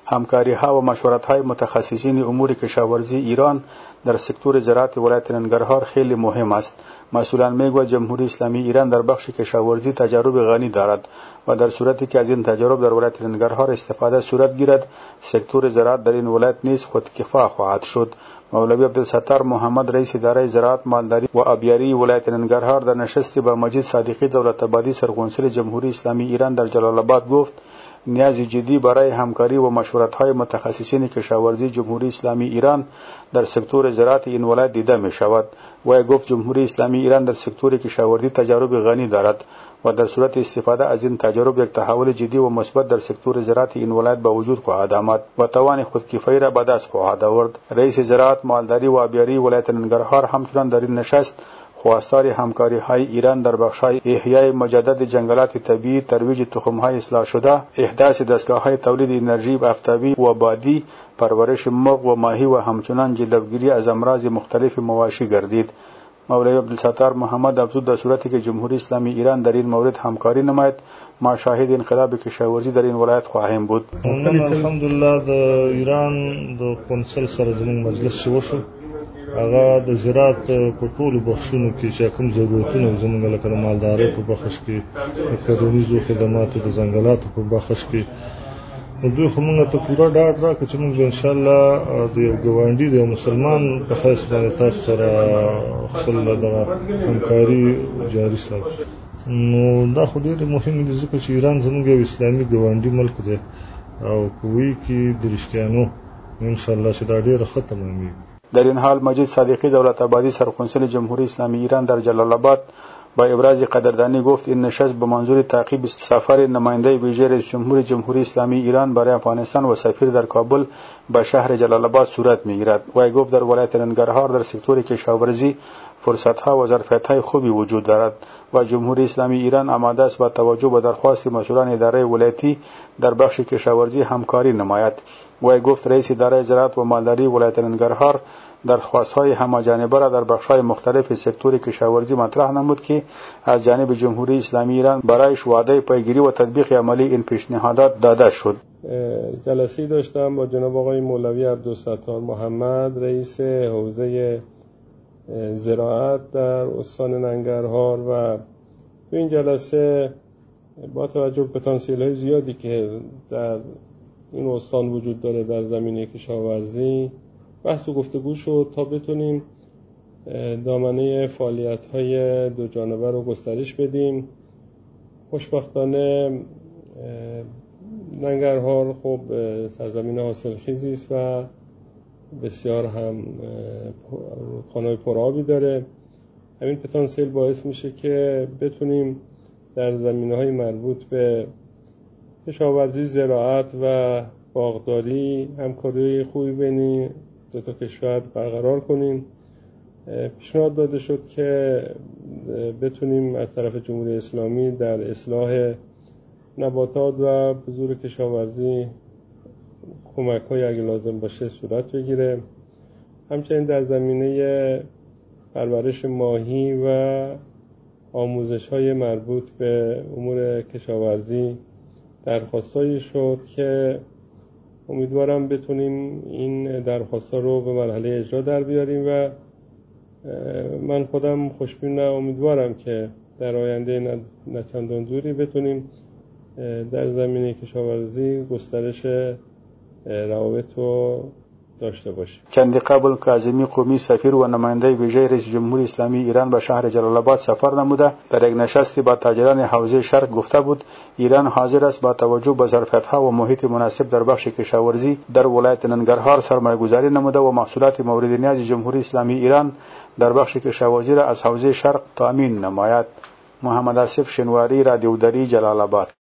همکاری‌ها و مشورت‌های متخصصین امور کشاورزی ایران در سکتور زراعت ولایت ننگرهار خیلی مهم است. مسئولان میگویند جمهوری اسلامی ایران در بخش کشاورزی تجارب غنی دارد و در صورتی که از این تجارب در ولایت ننگرهار استفاده صورت گیرد، سکتور زراعت در این ولایت نیز خودکفا خواهد شد. مولوی عبدالستار محمد رئیس اداره زراعت، مالداری و آبیاری ولایت ننگرهار در نشستی با مجید صادقی دولت‌آبادی سرقنصل جمهوری اسلامی ایران در جلال آباد گفت نیاز جدی برای همکاری و مشورت‌های متخصصین کشاورزی جمهوری اسلامی ایران در سکتور زراعت این ولایت دیده می‌شود. و گفت جمهوری اسلامی ایران در سکتور کشاورزی تجارب غنی دارد و در صورت استفاده از این تجارب یک تحول جدی و مثبت در سکتور زراعت این ولایت به وجود خواهد آمد و توان خودکفایی را به دست خواهد آورد. رئیس زراعت، مالداری و آبیاری ولایت ننگرهار همچنین در این نشست خواستار همکاری‌های ایران در بخش‌های احیای مجدد جنگلات طبیعی، ترویج تخم‌های اصلاح شده، احداث دستگاه‌های تولید انرژی آفتابی و بادی، پرورش مرغ و ماهی و همچنین جلوگیری از امراض مختلف مواشی گردید. مولوی عبدالستار محمد افزود در صورتی که جمهوری اسلامی ایران در این مورد همکاری نماید، ما شاهد انقلاب کشاورزی در این ولایت خواهیم بود. الحمدلله د ایران د قونسل سره زموږ مجلس وشو، هغه د زراعت په ټولو بخشونو کې چې کوم ضرورتونه زموږ لکه د مالدارۍ په بخش کې، د کرنیزو خدماتو، د ځنګلاتو په بخش کې، نو دوی خو موږ ته پوره ډاډ راکړه چې موږ انشاءالله د یو ګاونډي، د یو مسلمان په حیث باندې تاسو سره خپل دغه همکاري جاري ساتو. نو دا خو ډېر مهم دي ځکه چې ایران زموږ یو اسلامي ګاونډي ملک دی او کوی کې د رښتیانو انشاءالله چې دا ډېره ښه تمامېږي. در این حال مجید صادقی دولت‌آبادی سرقنصل جمهوری اسلامی ایران در جلال آباد با ابراز قدردانی گفت این نشست به منظور تعقیب سفر نماینده ویژه رئیس جمهور جمهوری اسلامی ایران برای افغانستان و سفیر در کابل به شهر جلال آباد صورت می‌گیرد. و گفت در ولایت ننگرهار در سکتور کشاورزی فرصت‌ها و ظرفیت‌های خوبی وجود دارد و جمهوری اسلامی ایران آماده است با توجه به درخواست مسئولان اداره ولایتی در بخش کشاورزی همکاری نماید. و گفت رئیس اداره زراعت و مالداری ولایت ننگرهار درخواست‌های همه‌جانبه را در بخش‌های مختلف سکتور کشاورزی مطرح نمود که از جانب جمهوری اسلامی ایران برایش وعده پیگیری و تطبیق عملی این پیشنهادات داده شد. جلسه‌ای داشتم با جناب آقای مولوی عبدالستار محمد رئیس حوزه زراعت در استان ننگرهار و تو این جلسه با توجه به پتانسیل‌های زیادی که در این استان وجود داره در زمینه کشاورزی بحث و گفتگو شد تا بتونیم دامنه فعالیت‌های دو جانبه رو گسترش بدیم. خوشبختانه ننگرهار خب سرزمین حاصلخیزی است و بسیار هم رودخانه‌های پرآبی داره. همین پتانسیل باعث میشه که بتونیم در زمینه‌های مربوط به کشاورزی، زراعت و باغداری همکاری خوبی بین دو تا کشور برقرار کنیم. پیشنهاد داده شد که بتونیم از طرف جمهوری اسلامی در اصلاح نباتات و بذور کشاورزی کمک‌های اگه لازم باشه صورت بگیره. همچنین در زمینه پرورش ماهی و آموزش‌های مربوط به امور کشاورزی درخواستایی شد که امیدوارم بتونیم این درخواست‌ها رو به مرحله اجرا در بیاریم و من خودم خوشبین امیدوارم که در آینده نچندان دوری بتونیم در زمینه کشاورزی گسترش روابط رو داشته باشیم. چندی قبل کاظمی قومی سفیر و نماینده ویژه رئیس جمهوری اسلامی ایران به شهر جلال آباد سفر نموده در یک نشستی با تاجران حوزه شرق گفته بود ایران حاضر است با توجه به ظرفیت‌ها و محیط مناسب در بخش کشاورزی در ولایت ننگرهار سرمایه‌گذاری نموده و محصولات مورد نیاز جمهوری اسلامی ایران در بخش کشاورزی را از حوزه شرق تامین نماید. محمد آصف شنواری، رادیو دری، جلال آباد.